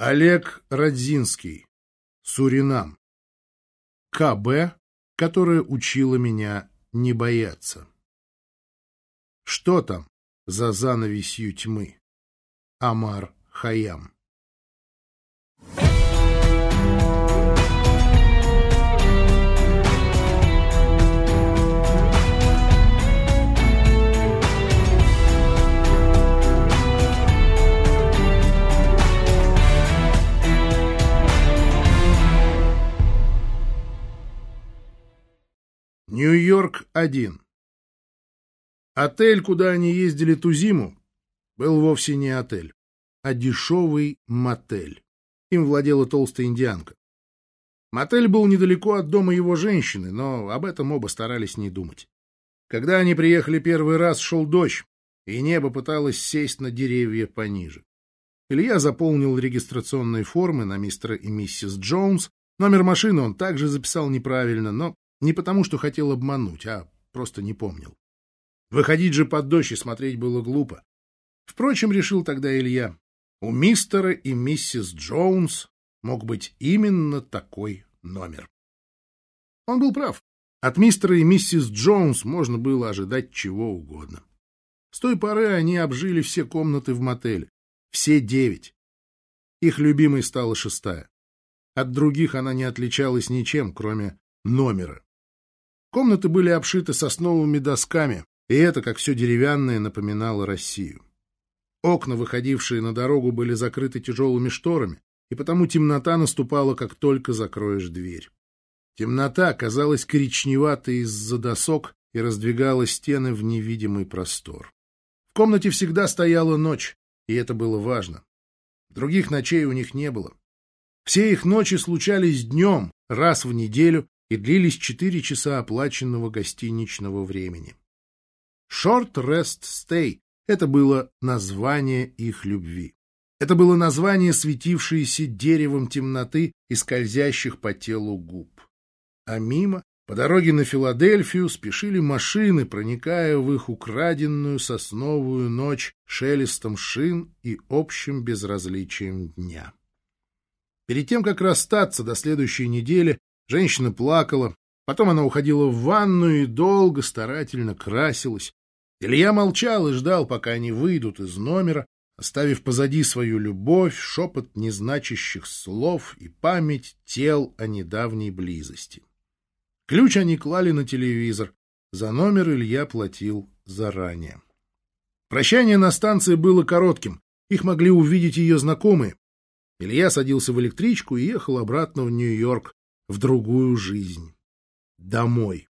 Олег Радзинский. Суринам. КБ, которая учила меня не бояться. Что там за занавесью тьмы? Омар Хайям. Нью-Йорк-1. Отель, куда они ездили ту зиму, был вовсе не отель, а дешевый мотель. Им владела толстая индианка. Мотель был недалеко от дома его женщины, но об этом оба старались не думать. Когда они приехали первый раз, шел дождь, и небо пыталось сесть на деревья пониже. Илья заполнил регистрационные формы на мистера и миссис Джонс. Номер машины он также записал неправильно, но не потому, что хотел обмануть, а просто не помнил. Выходить же под дождь и смотреть было глупо. Впрочем, решил тогда Илья, у мистера и миссис Джонс мог быть именно такой номер. Он был прав. От мистера и миссис Джонс можно было ожидать чего угодно. С той поры они обжили все комнаты в мотеле. Все 9. Их любимой стала 6-я. От других она не отличалась ничем, кроме номера. Комнаты были обшиты сосновыми досками, и это, как все деревянное, напоминало Россию. Окна, выходившие на дорогу, были закрыты тяжелыми шторами, и потому темнота наступала, как только закроешь дверь. Темнота казалась коричневатой из-за досок и раздвигала стены в невидимый простор. В комнате всегда стояла ночь, и это было важно. Других ночей у них не было. Все их ночи случались днем, раз в неделю, и длились 4 часа оплаченного гостиничного времени. Short Rest Stay — это было название их любви. Это было название, светившееся деревом темноты и скользящих по телу губ. А мимо, по дороге на Филадельфию, спешили машины, проникая в их украденную сосновую ночь шелестом шин и общим безразличием дня. Перед тем, как расстаться до следующей недели, женщина плакала, потом она уходила в ванную и долго, старательно красилась. Илья молчал и ждал, пока они выйдут из номера, оставив позади свою любовь, шепот незначащих слов и память тел о недавней близости. Ключ они клали на телевизор, за номер Илья платил заранее. Прощание на станции было коротким, их могли увидеть ее знакомые. Илья садился в электричку и ехал обратно в Нью-Йорк, в другую жизнь. Домой.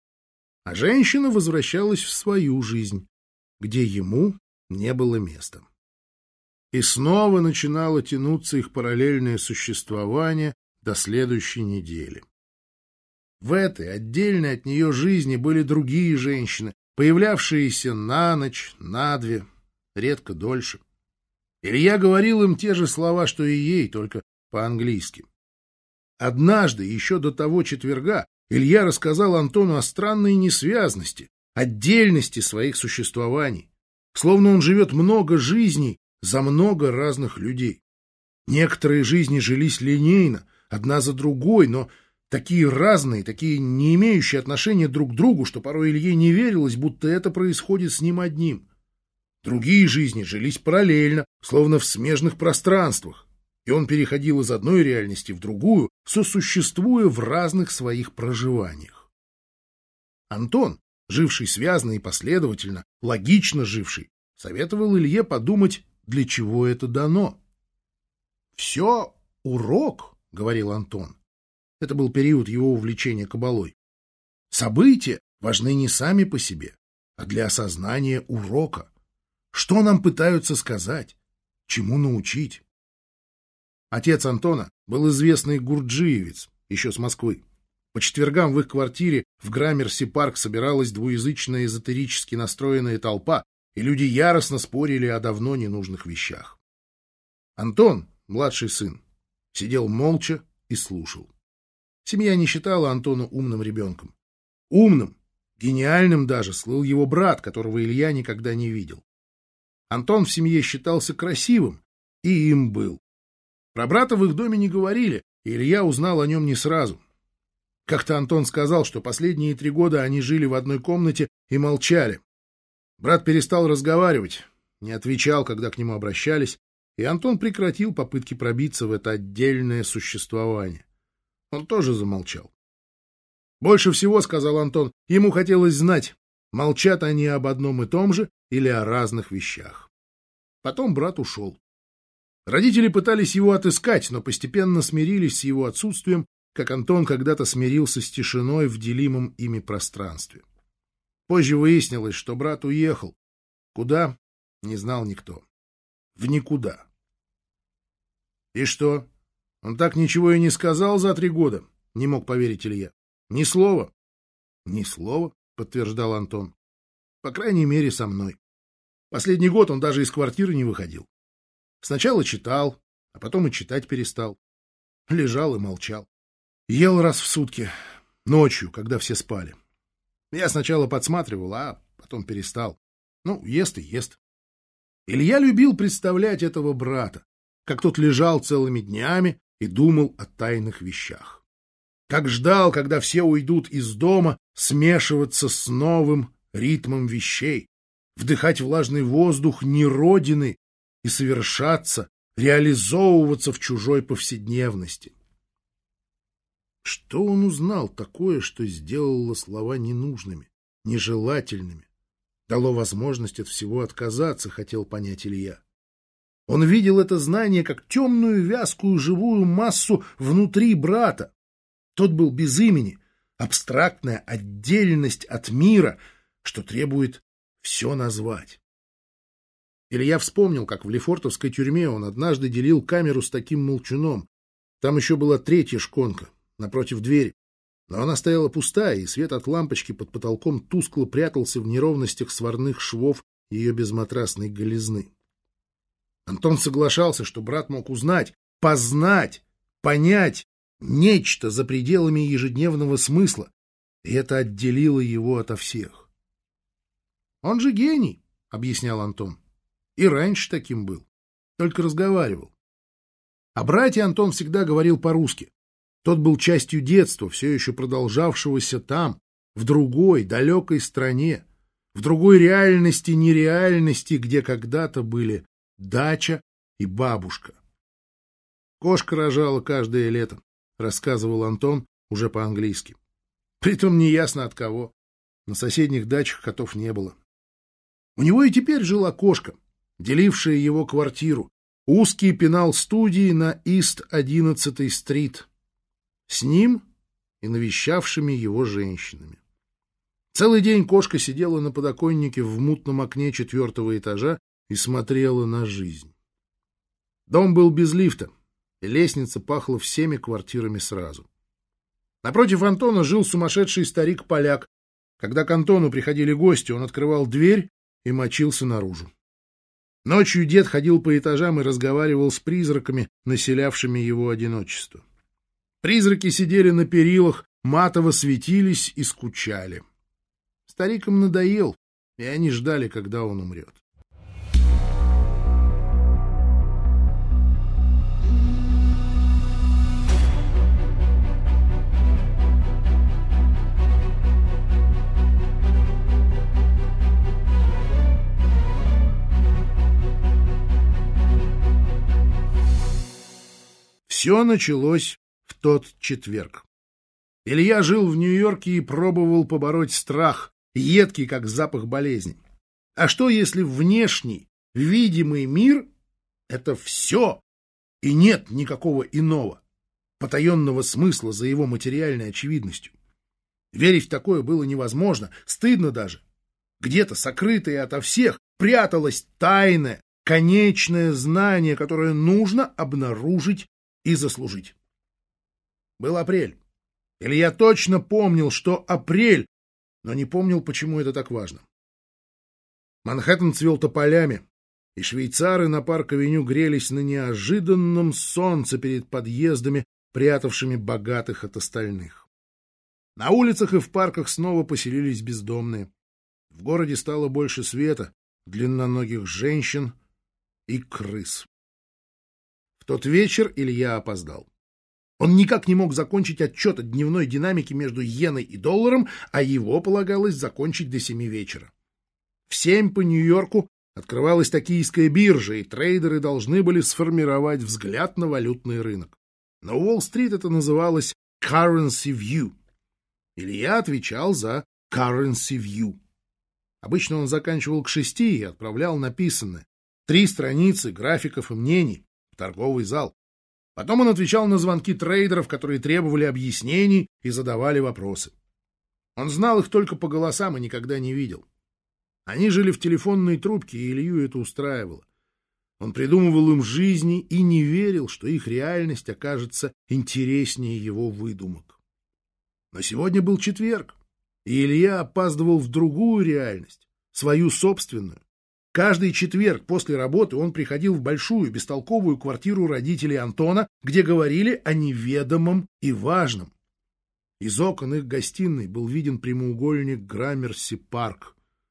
А женщина возвращалась в свою жизнь, где ему не было места. И снова начинало тянуться их параллельное существование до следующей недели. В этой, отдельной от нее жизни, были другие женщины, появлявшиеся на ночь, на 2, редко дольше. Илья говорил им те же слова, что и ей, только по-английски. Однажды, еще до того четверга, Илья рассказал Антону о странной несвязности, отдельности своих существований, словно он живет много жизней за много разных людей. Некоторые жизни жились линейно, одна за другой, но такие разные, такие не имеющие отношения друг к другу, что порой Илье не верилось, будто это происходит с ним одним. Другие жизни жились параллельно, словно в смежных пространствах. И он переходил из одной реальности в другую, сосуществуя в разных своих проживаниях. Антон, живший связно и последовательно, логично живший, советовал Илье подумать, для чего это дано. «Все урок», — говорил Антон. Это был период его увлечения кабалой. «События важны не сами по себе, а для осознания урока. Что нам пытаются сказать? Чему научить?» Отец Антона был известный гурджиевец, еще с Москвы. По четвергам в их квартире в Граммерси-парк собиралась двуязычная эзотерически настроенная толпа, и люди яростно спорили о давно ненужных вещах. Антон, младший сын, сидел молча и слушал. Семья не считала Антона умным ребенком. Умным, гениальным даже, слыл его брат, которого Илья никогда не видел. Антон в семье считался красивым, и им был. Про брата в их доме не говорили, и Илья узнал о нем не сразу. Как-то Антон сказал, что последние 3 года они жили в одной комнате и молчали. Брат перестал разговаривать, не отвечал, когда к нему обращались, и Антон прекратил попытки пробиться в это отдельное существование. Он тоже замолчал. Больше всего, сказал Антон, ему хотелось знать, молчат они об одном и том же или о разных вещах. Потом брат ушел. Родители пытались его отыскать, но постепенно смирились с его отсутствием, как Антон когда-то смирился с тишиной в делимом ими пространстве. Позже выяснилось, что брат уехал. Куда? Не знал никто. В никуда. И что? Он так ничего и не сказал за 3 года? Не мог поверить Илья. Ни слова. Ни слова, подтверждал Антон. По крайней мере, со мной. Последний год он даже из квартиры не выходил. Сначала читал, а потом и читать перестал. Лежал и молчал. Ел раз в сутки, ночью, когда все спали. Я сначала подсматривал, а потом перестал. Ну, ест и ест. Илья любил представлять этого брата, как тот лежал целыми днями и думал о тайных вещах. Как ждал, когда все уйдут из дома, смешиваться с новым ритмом вещей, вдыхать влажный воздух неродины и совершаться, реализовываться в чужой повседневности. Что он узнал такое, что сделало слова ненужными, нежелательными, дало возможность от всего отказаться, хотел понять Илья. Он видел это знание как темную, вязкую, живую массу внутри брата. Тот был без имени, абстрактная отдельность от мира, что требует все назвать. Илья вспомнил, как в Лефортовской тюрьме он однажды делил камеру с таким молчуном. Там еще была 3-я шконка, напротив двери. Но она стояла пустая, и свет от лампочки под потолком тускло прятался в неровностях сварных швов ее безматрасной голизны. Антон соглашался, что брат мог узнать, познать, понять нечто за пределами ежедневного смысла, и это отделило его ото всех. «Он же гений», — объяснял Антон. «И раньше таким был, только разговаривал». О брате Антон всегда говорил по-русски. Тот был частью детства, все еще продолжавшегося там, в другой, далекой стране, в другой реальности, нереальности, где когда-то были дача и бабушка. «Кошка рожала каждое лето», — рассказывал Антон уже по-английски. Притом неясно от кого. На соседних дачах котов не было. У него и теперь жила кошка, делившая его квартиру, узкий пенал студии на Ист-11-стрит. С ним и навещавшими его женщинами. Целый день кошка сидела на подоконнике в мутном окне 4-го этажа и смотрела на жизнь. Дом был без лифта, и лестница пахла всеми квартирами сразу. Напротив Антона жил сумасшедший старик-поляк. Когда к Антону приходили гости, он открывал дверь и мочился наружу. Ночью дед ходил по этажам и разговаривал с призраками, населявшими его одиночество. Призраки сидели на перилах, матово светились и скучали. Старик им надоел, и они ждали, когда он умрет. Все началось в тот четверг. Илья жил в Нью-Йорке и пробовал побороть страх, едкий, как запах болезни. А что, если внешний, видимый мир — это все, и нет никакого иного, потаенного смысла за его материальной очевидностью? Верить в такое было невозможно, стыдно даже. Где-то, сокрытое ото всех, пряталось тайное, конечное знание, которое нужно обнаружить и заслужить. Был апрель. Илья точно помнил, что апрель, но не помнил, почему это так важно. Манхэттен цвел тополями, и швейцары на Парк-авеню грелись на неожиданном солнце перед подъездами, прятавшими богатых от остальных. На улицах и в парках снова поселились бездомные. В городе стало больше света, длинноногих женщин и крыс. В тот вечер Илья опоздал. Он никак не мог закончить отчет о дневной динамике между иеной и долларом, а его полагалось закончить до 7 вечера. В 7 по Нью-Йорку открывалась токийская биржа, и трейдеры должны были сформировать взгляд на валютный рынок. На Уолл-стрит это называлось Currency View. Илья отвечал за Currency View. Обычно он заканчивал к 6 и отправлял написанное. 3 страницы графиков и мнений в торговый зал. Потом он отвечал на звонки трейдеров, которые требовали объяснений и задавали вопросы. Он знал их только по голосам и никогда не видел. Они жили в телефонной трубке, и Илью это устраивало. Он придумывал им жизни и не верил, что их реальность окажется интереснее его выдумок. Но сегодня был четверг, и Илья опаздывал в другую реальность, свою собственную. Каждый четверг после работы он приходил в большую бестолковую квартиру родителей Антона, где говорили о неведомом и важном. Из окон их гостиной был виден прямоугольник Граммерси-парк.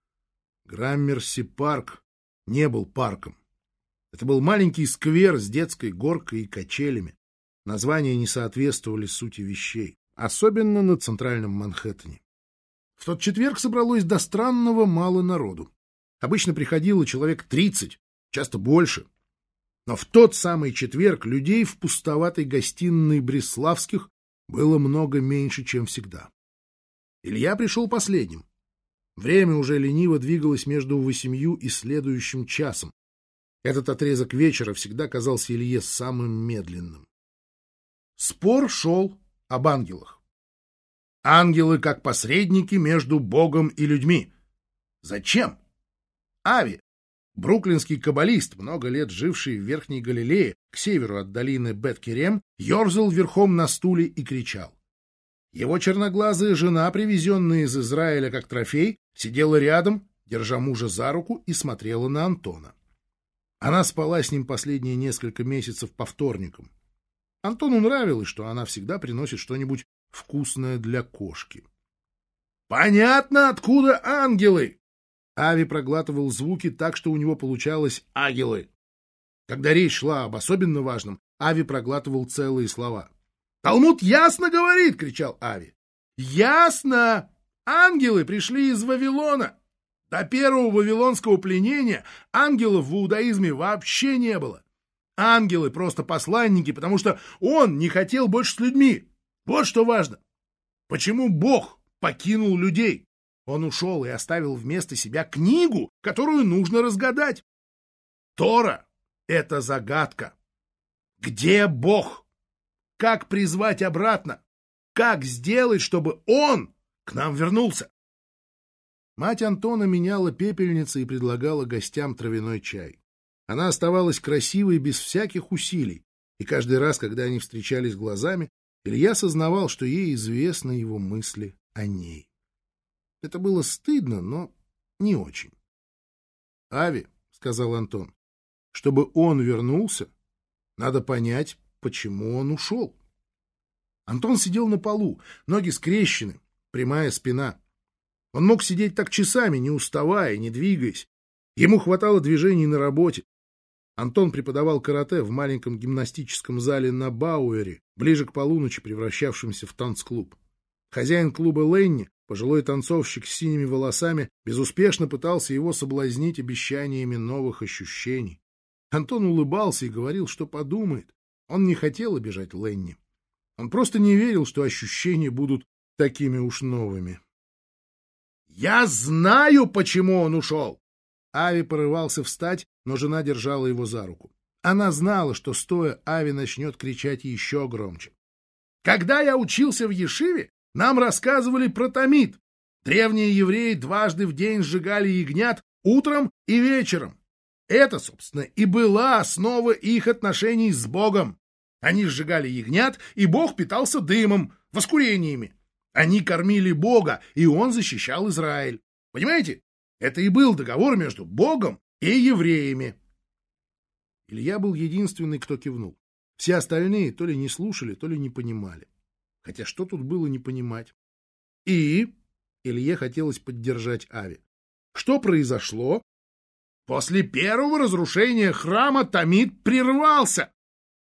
Граммерси-парк не был парком. Это был маленький сквер с детской горкой и качелями. Названия не соответствовали сути вещей, особенно на центральном Манхэттене. В тот четверг собралось до странного мало народу. Обычно приходило человек 30, часто больше. Но в тот самый четверг людей в пустоватой гостиной Бреславских было много меньше, чем всегда. Илья пришел последним. Время уже лениво двигалось между 8 и следующим часом. Этот отрезок вечера всегда казался Илье самым медленным. Спор шел об ангелах. Ангелы как посредники между Богом и людьми. Зачем? Ави, бруклинский каббалист, много лет живший в Верхней Галилее, к северу от долины Бет-Керем, ерзал верхом на стуле и кричал. Его черноглазая жена, привезенная из Израиля как трофей, сидела рядом, держа мужа за руку, и смотрела на Антона. Она спала с ним последние несколько месяцев по вторникам. Антону нравилось, что она всегда приносит что-нибудь вкусное для кошки. «Понятно, откуда ангелы!» Ави проглатывал звуки так, что у него получалось «агелы». Когда речь шла об особенно важном, Ави проглатывал целые слова. «Талмуд ясно говорит!» — кричал Ави. «Ясно! Ангелы пришли из Вавилона! До первого вавилонского пленения ангелов в иудаизме вообще не было. Ангелы просто посланники, потому что он не хотел больше с людьми. Вот что важно. Почему Бог покинул людей? Он ушел и оставил вместо себя книгу, которую нужно разгадать. Тора — это загадка. Где Бог? Как призвать обратно? Как сделать, чтобы Он к нам вернулся? Мать Антона меняла пепельницы и предлагала гостям травяной чай. Она оставалась красивой без всяких усилий, и каждый раз, когда они встречались глазами, Илья сознавал, что ей известны его мысли о ней. Это было стыдно, но не очень. — Ави, — сказал Антон, — чтобы он вернулся, надо понять, почему он ушел. Антон сидел на полу, ноги скрещены, прямая спина. Он мог сидеть так часами, не уставая, не двигаясь. Ему хватало движений на работе. Антон преподавал карате в маленьком гимнастическом зале на Бауэре, ближе к полуночи превращавшемся в танцклуб. Хозяин клуба Ленни, пожилой танцовщик с синими волосами, безуспешно пытался его соблазнить обещаниями новых ощущений. Антон улыбался и говорил, что подумает. Он не хотел обижать Ленни. Он просто не верил, что ощущения будут такими уж новыми. «Я знаю, почему он ушел!» Ави порывался встать, но жена держала его за руку. Она знала, что, стоя, Ави начнет кричать еще громче. «Когда я учился в Ешиве, нам рассказывали про Тамид. Древние евреи дважды в день сжигали ягнят утром и вечером. Это, собственно, и была основа их отношений с Богом. Они сжигали ягнят, и Бог питался дымом, воскурениями. Они кормили Бога, и он защищал Израиль. Понимаете? Это и был договор между Богом и евреями». Илья был единственный, кто кивнул. Все остальные то ли не слушали, то ли не понимали. Хотя что тут было не понимать? И Илье хотелось поддержать Ави. Что произошло? После первого разрушения храма Тамид прервался.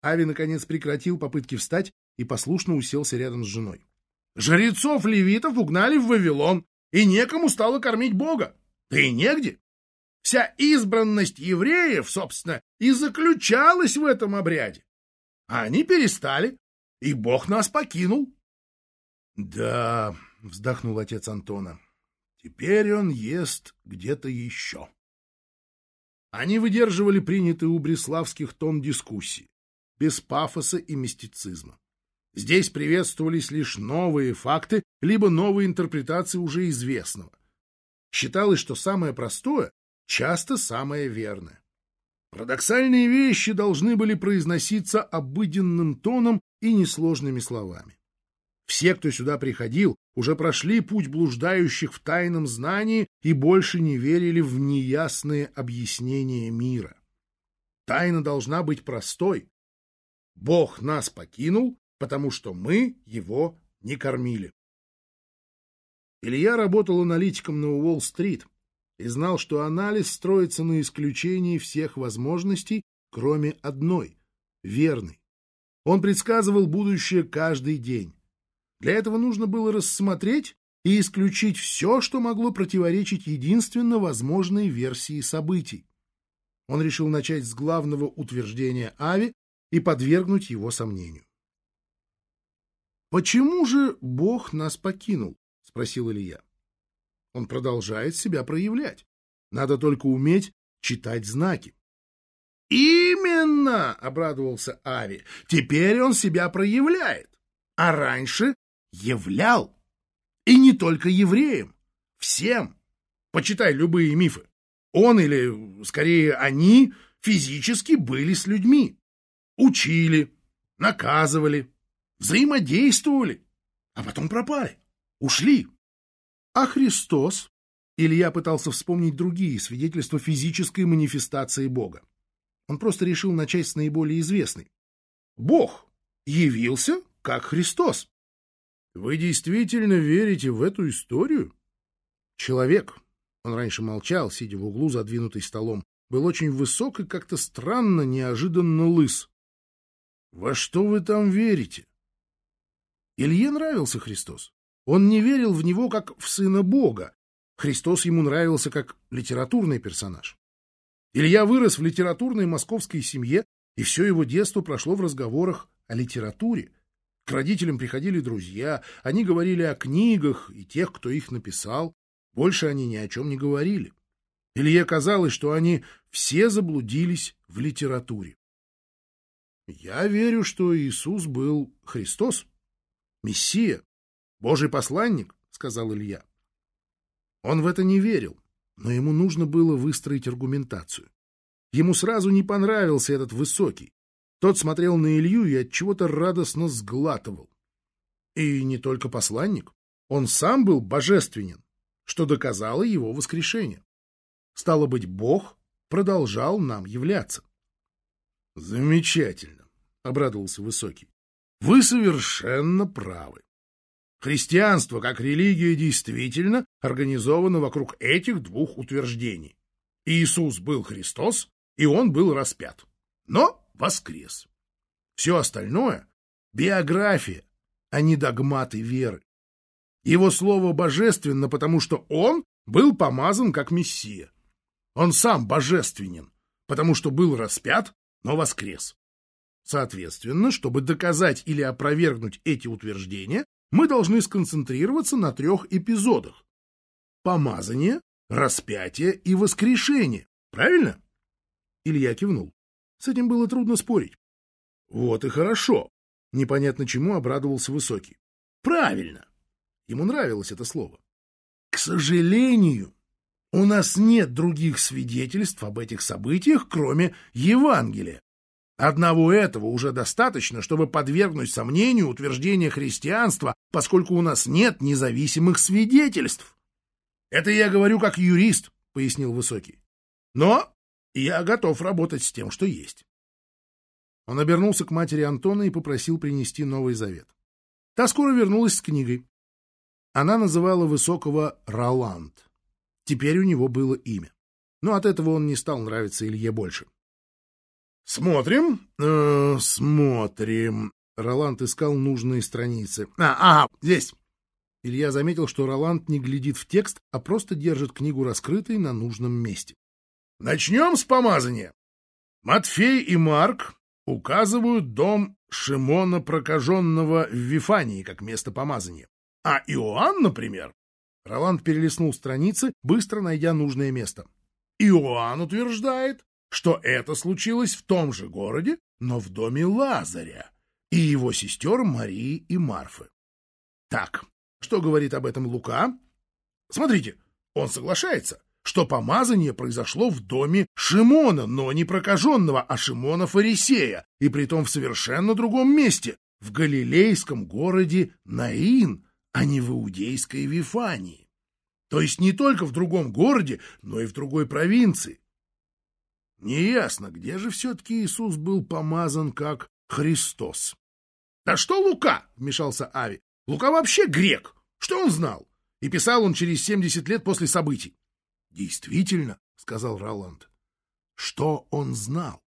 Ави, наконец, прекратил попытки встать и послушно уселся рядом с женой. Жрецов-левитов угнали в Вавилон, и некому стало кормить Бога. Да и негде. Вся избранность евреев, собственно, и заключалась в этом обряде. А они перестали, и Бог нас покинул. — Да, — вздохнул отец Антона, — теперь он ест где-то еще. Они выдерживали принятый у Бреславских тон дискуссии, без пафоса и мистицизма. Здесь приветствовались лишь новые факты, либо новые интерпретации уже известного. Считалось, что самое простое часто самое верное. Парадоксальные вещи должны были произноситься обыденным тоном и несложными словами. Все, кто сюда приходил, уже прошли путь блуждающих в тайном знании и больше не верили в неясные объяснения мира. Тайна должна быть простой. Бог нас покинул, потому что мы его не кормили. Илья работал аналитиком на Уолл-стрит и знал, что анализ строится на исключении всех возможностей, кроме одной — верной. Он предсказывал будущее каждый день. Для этого нужно было рассмотреть и исключить все, что могло противоречить единственно возможной версии событий. Он решил начать с главного утверждения Ави и подвергнуть его сомнению. «Почему же Бог нас покинул?» — спросил Илья. «Он продолжает себя проявлять. Надо только уметь читать знаки». «Именно!» — обрадовался Ави. «Теперь он себя проявляет. А раньше являл. И не только евреям. Всем. Почитай любые мифы. Он, или, скорее, они, физически были с людьми. Учили, наказывали, взаимодействовали, а потом пропали, ушли. А Христос? Илья пытался вспомнить другие свидетельства физической манифестации Бога. Он просто решил начать с наиболее известной. Бог явился как Христос. Вы действительно верите в эту историю? Человек, он раньше молчал, сидя в углу, задвинутый столом, был очень высок и как-то странно, неожиданно лыс. Во что вы там верите? Илье нравился Христос. Он не верил в него как в сына Бога. Христос ему нравился как литературный персонаж. Илья вырос в литературной московской семье, и все его детство прошло в разговорах о литературе. К родителям приходили друзья, они говорили о книгах и тех, кто их написал. Больше они ни о чем не говорили. Илье казалось, что они все заблудились в литературе. Я верю, что Иисус был Христос, Мессия, Божий посланник, сказал Илья. Он в это не верил, но ему нужно было выстроить аргументацию. Ему сразу не понравился этот высокий. Тот смотрел на Илью и от чего-то радостно сглатывал. И не только посланник, он сам был божественен, что доказало его воскрешение. Стало быть, Бог продолжал нам являться. Замечательно, обрадовался Высокий. Вы совершенно правы. Христианство как религия действительно организовано вокруг этих двух утверждений. Иисус был Христос, и он был распят, но воскрес. Все остальное — биография, а не догматы веры. Его слово божественно, потому что он был помазан как Мессия. Он сам божественен, потому что был распят, но воскрес. Соответственно, чтобы доказать или опровергнуть эти утверждения, мы должны сконцентрироваться на 3 эпизодах. Помазание, распятие и воскрешение. Правильно? Илья кивнул. С этим было трудно спорить. Вот и хорошо. Непонятно чему обрадовался Высокий. Правильно. Ему нравилось это слово. К сожалению, у нас нет других свидетельств об этих событиях, кроме Евангелия. Одного этого уже достаточно, чтобы подвергнуть сомнению утверждения христианства, поскольку у нас нет независимых свидетельств. Это я говорю как юрист, пояснил Высокий. Но я готов работать с тем, что есть. Он обернулся к матери Антона и попросил принести Новый Завет. Та скоро вернулась с книгой. Она называла Высокого Роланд. Теперь у него было имя. Но от этого он не стал нравиться Илье больше. Смотрим, смотрим. Роланд искал нужные страницы. Здесь. Илья заметил, что Роланд не глядит в текст, а просто держит книгу раскрытой на нужном месте. Начнем с помазания. Матфей и Марк указывают дом Шимона Прокаженного в Вифании как место помазания. А Иоанн, например... Роланд перелистнул страницы, быстро найдя нужное место. Иоанн утверждает, что это случилось в том же городе, но в доме Лазаря и его сестер Марии и Марфы. Так, что говорит об этом Лука? Смотрите, он соглашается, что помазание произошло в доме Шимона, но не прокаженного, а Шимона-фарисея, и притом в совершенно другом месте, в галилейском городе Наин, а не в иудейской Вифании. То есть не только в другом городе, но и в другой провинции. Неясно, где же все-таки Иисус был помазан как Христос. — Да что Лука? — вмешался Ави. — Лука вообще грек. Что он знал? И писал он через 70 лет после событий. — Действительно, — сказал Роланд. — Что он знал?